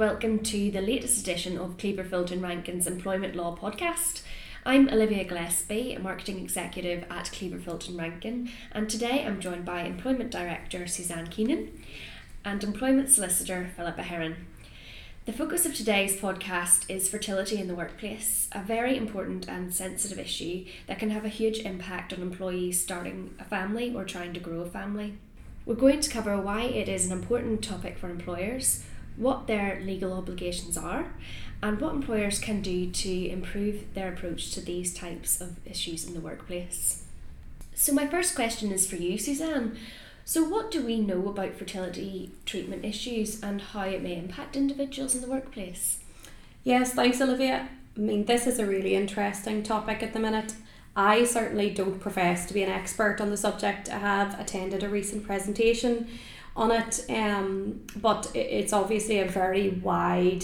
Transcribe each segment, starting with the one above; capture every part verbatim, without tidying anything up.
welcome to the latest edition of Cleaver Filton Rankin's Employment Law Podcast. I'm Olivia Gillespie, a Marketing Executive at Cleaver Filton Rankin, and today I'm joined by Employment Director Suzanne Keenan and Employment Solicitor Philippa Heron. The focus of today's podcast is fertility in the workplace, a very important and sensitive issue that can have a huge impact on employees starting a family or trying to grow a family. We're going to cover why it is an important topic for employers, what their legal obligations are, and what employers can do to improve their approach to these types of issues in the workplace. So my first question is for you, Suzanne. So what do we know about fertility treatment issues and how it may impact individuals in the workplace? Yes, thanks Olivia. I mean, this is a really interesting topic at the minute. I certainly don't profess to be an expert on the subject. I have attended a recent presentation on it, um, but it's obviously a very wide,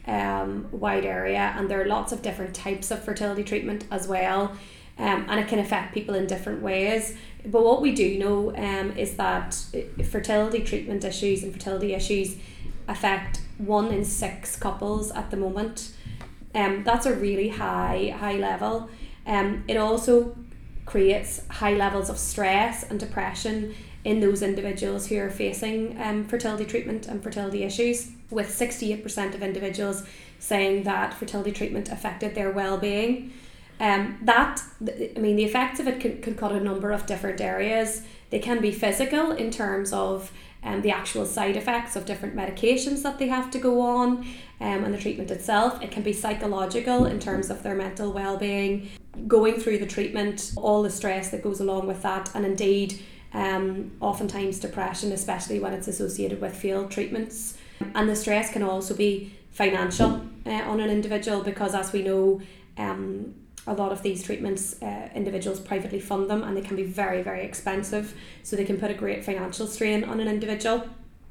um, wide area, and there are lots of different types of fertility treatment as well, um, and it can affect people in different ways. But what we do know um, is that fertility treatment issues and fertility issues affect one in six couples at the moment. Um, that's a really high, high level. Um, it also creates high levels of stress and depression in those individuals who are facing um, fertility treatment and fertility issues, with sixty-eight percent of individuals saying that fertility treatment affected their well-being. Um, that, I mean, the effects of it could, could cut a number of different areas. They can be physical in terms of um, the actual side effects of different medications that they have to go on um, and the treatment itself. It can be psychological in terms of their mental well-being, going through the treatment, all the stress that goes along with that, and indeed um, oftentimes depression, especially when it's associated with failed treatments. And the stress can also be financial uh, on an individual, because as we know, um, a lot of these treatments, uh, individuals privately fund them, and they can be very, very expensive. So they can put a great financial strain on an individual.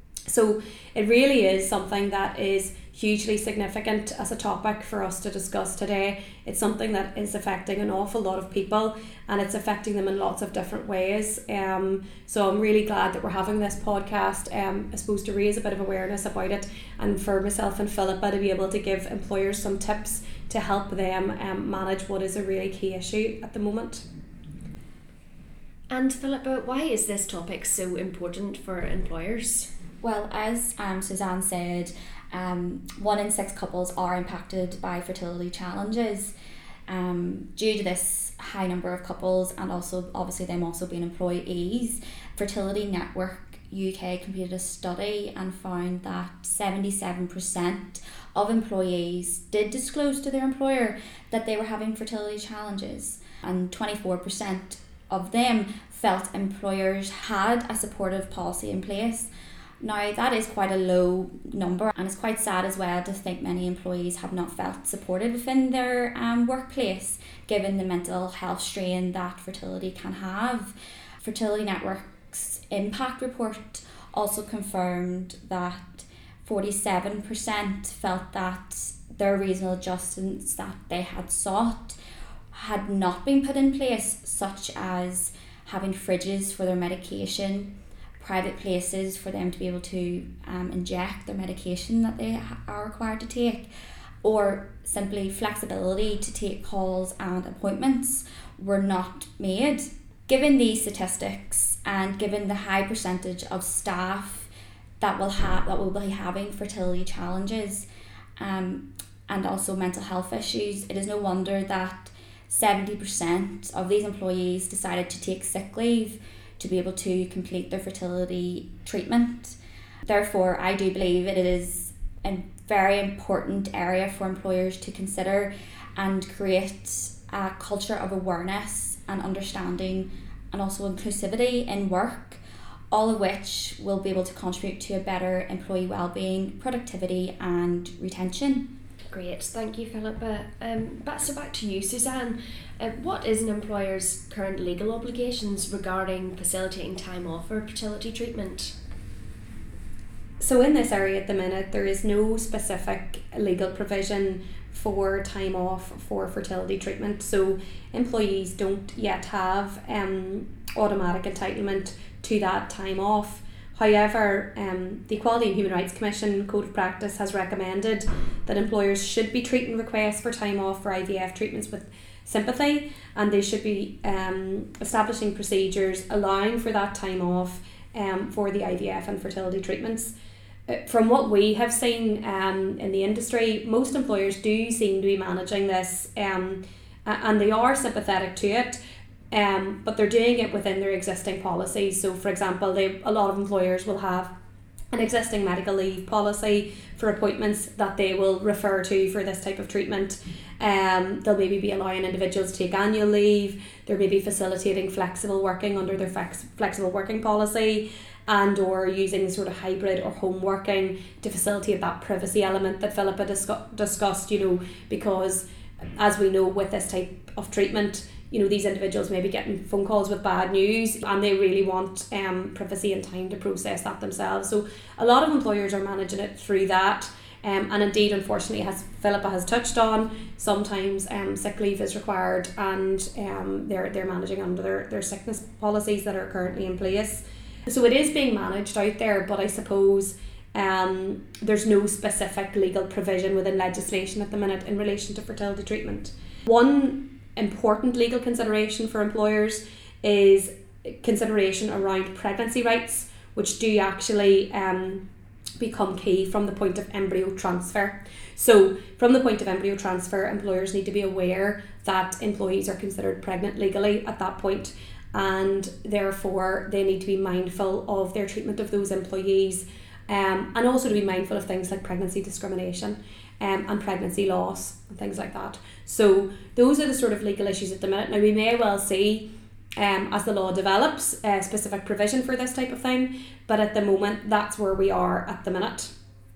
So it really is something that is hugely significant as a topic for us to discuss today. It's something that is affecting an awful lot of people, and it's affecting them in lots of different ways. Um, so I'm really glad that we're having this podcast, um, I suppose, to raise a bit of awareness about it, and for myself and Philippa to be able to give employers some tips to help them um, manage what is a really key issue at the moment. And Philippa, why is this topic so important for employers? Well, as um, Suzanne said, um, one in six couples are impacted by fertility challenges. Um, due to this high number of couples, and also obviously them also being employees, Fertility Network U K completed a study and found that seventy-seven percent of employees did disclose to their employer that they were having fertility challenges, and twenty-four percent of them felt employers had a supportive policy in place. Now, that is quite a low number, and it's quite sad as well to think many employees have not felt supported within their um, workplace, given the mental health strain that fertility can have. Fertility Network's impact report also confirmed that forty-seven percent felt that their reasonable adjustments that they had sought had not been put in place, such as having fridges for their medication, private places for them to be able to um, inject their medication that they ha- are required to take, or simply flexibility to take calls and appointments were not made. Given these statistics, and given the high percentage of staff that will have that will be having fertility challenges um, and also mental health issues, it is no wonder that seventy percent of these employees decided to take sick leave to be able to complete their fertility treatment. Therefore, I do believe it is a very important area for employers to consider and create a culture of awareness and understanding, and also inclusivity in work, all of which will be able to contribute to a better employee well-being, productivity and retention. Great, thank you, Philippa. Um, back, so back to you, Suzanne. Uh, what is an employer's current legal obligations regarding facilitating time off for fertility treatment? So in this area at the minute, there is no specific legal provision for time off for fertility treatment. So employees don't yet have um, automatic entitlement to that time off. However, um, the Equality and Human Rights Commission Code of Practice has recommended that employers should be treating requests for time off for I V F treatments with sympathy, and they should be um, establishing procedures allowing for that time off um, for the I V F and fertility treatments. Uh, from what we have seen um, in the industry, most employers do seem to be managing this um, and they are sympathetic to it. Um, but they're doing it within their existing policies. So for example, they a lot of employers will have an existing medical leave policy for appointments that they will refer to for this type of treatment. Um, they'll maybe be allowing individuals to take annual leave. They're maybe facilitating flexible working under their flex, flexible working policy, and or using sort of hybrid or home working to facilitate that privacy element that Philippa discuss, discussed, you know, because as we know with this type of treatment, you know, these individuals may be getting phone calls with bad news and they really want um, privacy and time to process that themselves. So a lot of employers are managing it through that. Um, and indeed, unfortunately, as Philippa has touched on, sometimes um, sick leave is required and um, they're, they're managing under their, their sickness policies that are currently in place. So it is being managed out there, but I suppose um, there's no specific legal provision within legislation at the minute in relation to fertility treatment. One important legal consideration for employers is consideration around pregnancy rights, which do actually um, become key from the point of embryo transfer. So from the point of embryo transfer, employers need to be aware that employees are considered pregnant legally at that point, and therefore they need to be mindful of their treatment of those employees, um, and also to be mindful of things like pregnancy discrimination um, and pregnancy loss and things like that. So those are the sort of legal issues at the minute. Now we may well see um, as the law develops a specific provision for this type of thing, but at the moment that's where we are at the minute.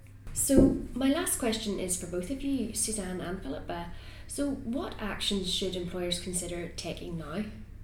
So my last question is for both of you, Suzanne and Philippa. So what actions should employers consider taking now?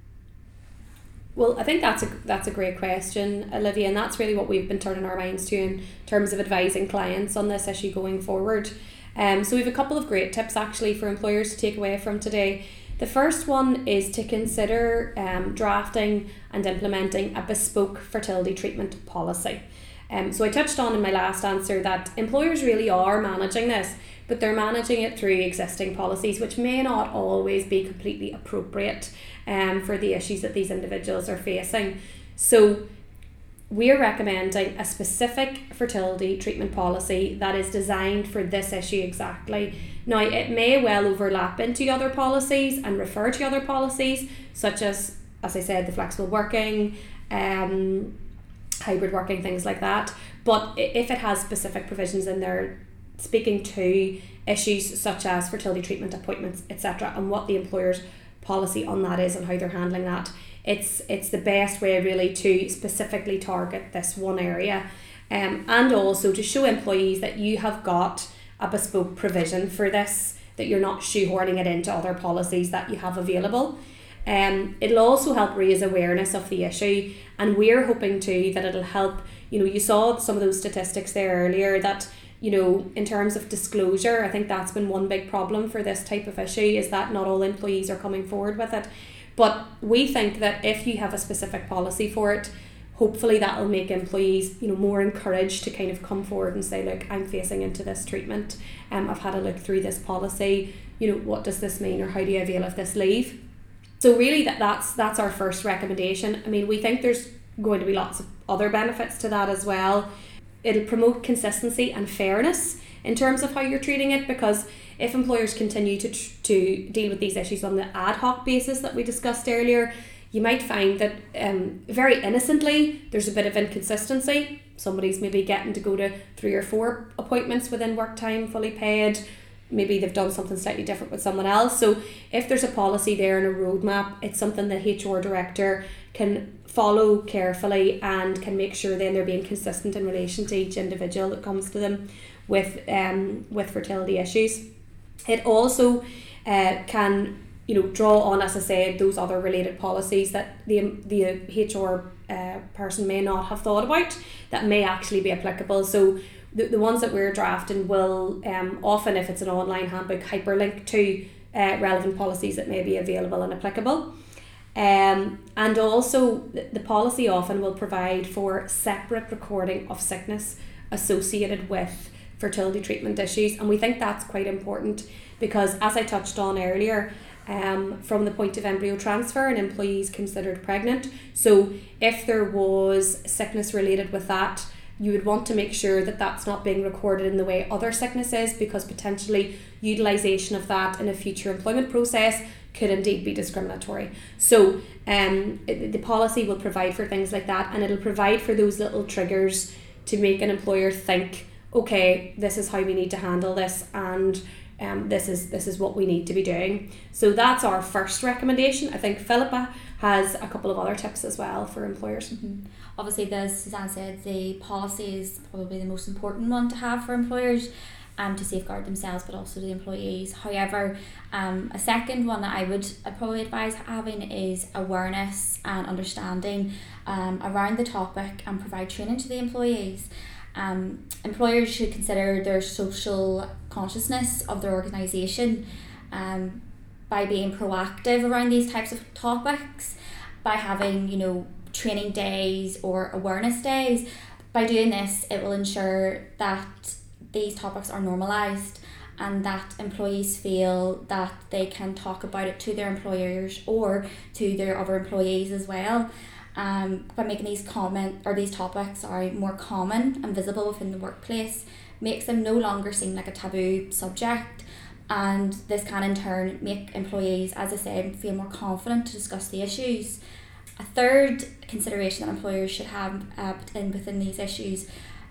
Well, I think that's a that's a great question, Olivia, and that's really what we've been turning our minds to in terms of advising clients on this issue going forward. Um, so we have a couple of great tips actually for employers to take away from today. The first one is to consider um, drafting and implementing a bespoke fertility treatment policy. Um, so I touched on in my last answer that employers really are managing this, but they're managing it through existing policies, which may not always be completely appropriate um, for the issues that these individuals are facing. So we're recommending a specific fertility treatment policy that is designed for this issue exactly. Now, it may well overlap into other policies and refer to other policies, such as, as I said, the flexible working, um, hybrid working, things like that. But if it has specific provisions in there speaking to issues such as fertility treatment appointments, et cetera, and what the employer's policy on that is and how they're handling that, it's it's the best way really to specifically target this one area, um, and also to show employees that you have got a bespoke provision for this, that you're not shoehorning it into other policies that you have available. Um, it'll also help raise awareness of the issue, and we're hoping too that it'll help, you know, you saw some of those statistics there earlier that, you know, in terms of disclosure, I think that's been one big problem for this type of issue, is that not all employees are coming forward with it. But we think that if you have a specific policy for it, hopefully that will make employees, you know, more encouraged to kind of come forward and say, look, I'm facing into this treatment, um, I've had a look through this policy, you know, what does this mean, or how do you avail of this leave? So really that, that's that's our first recommendation. I mean, we think there's going to be lots of other benefits to that as well. It'll promote consistency and fairness in terms of how you're treating it, because if employers continue to to deal with these issues on the ad hoc basis that we discussed earlier, you might find that um, very innocently there's a bit of inconsistency. Somebody's maybe getting to go to three or four appointments within work time fully paid. Maybe they've done something slightly different with someone else. So if there's a policy there and a roadmap, it's something that H R director can follow carefully and can make sure then they're being consistent in relation to each individual that comes to them with um with fertility issues. It also uh, can, you know, draw on, as I said, those other related policies that the the H R uh, person may not have thought about that may actually be applicable. So the, the ones that we're drafting will um, often, if it's an online handbook, hyperlink to uh, relevant policies that may be available and applicable. Um, and also the, the policy often will provide for separate recording of sickness associated with fertility treatment issues, and we think that's quite important because, as I touched on earlier, um, from the point of embryo transfer, an employee is considered pregnant. So if there was sickness related with that, you would want to make sure that that's not being recorded in the way other sickness is, because potentially utilisation of that in a future employment process could indeed be discriminatory. So um, it, the policy will provide for things like that, and it'll provide for those little triggers to make an employer think, okay, this is how we need to handle this, and um, this is this is what we need to be doing. So that's our first recommendation. I think Philippa has a couple of other tips as well for employers. Mm-hmm. Obviously, as Suzanne said, the policy is probably the most important one to have for employers, um, to safeguard themselves but also the employees. However, um, a second one that I would I'd probably advise having is awareness and understanding um, around the topic, and provide training to the employees. Um, employers should consider their social consciousness of their organisation um, by being proactive around these types of topics, by having, you know, training days or awareness days. By doing this, it will ensure that these topics are normalised and that employees feel that they can talk about it to their employers or to their other employees as well. Um, by making these comment or these topics sorry, more common and visible within the workplace, makes them no longer seem like a taboo subject, and this can in turn make employees, as I said, feel more confident to discuss the issues. A third consideration that employers should have uh, in, within these issues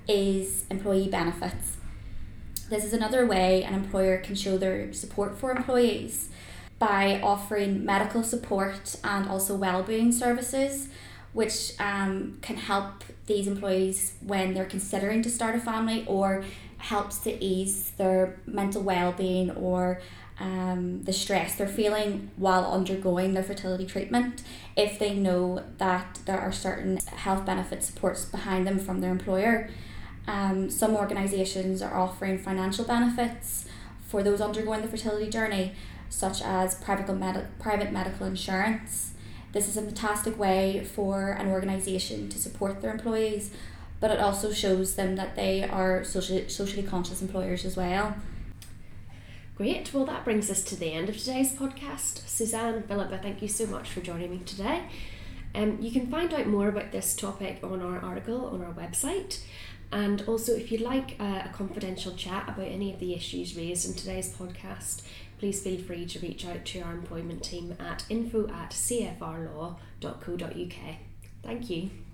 is employee benefits. This is another way an employer can show their support for employees by offering medical support and also wellbeing services, which um, can help these employees when they're considering to start a family, or helps to ease their mental well-being or um, the stress they're feeling while undergoing their fertility treatment, if they know that there are certain health benefit supports behind them from their employer. Um, some organisations are offering financial benefits for those undergoing the fertility journey, such as private, med- private medical insurance. This is a fantastic way for an organisation to support their employees, but it also shows them that they are socially, socially conscious employers as well. Great, well that brings us to the end of today's podcast. Suzanne, Philippa, thank you so much for joining me today. Um, you can find out more about this topic on our article on our website, and also if you'd like a, a confidential chat about any of the issues raised in today's podcast, please feel free to reach out to our employment team at info at c f r law dot co dot u k. Thank you.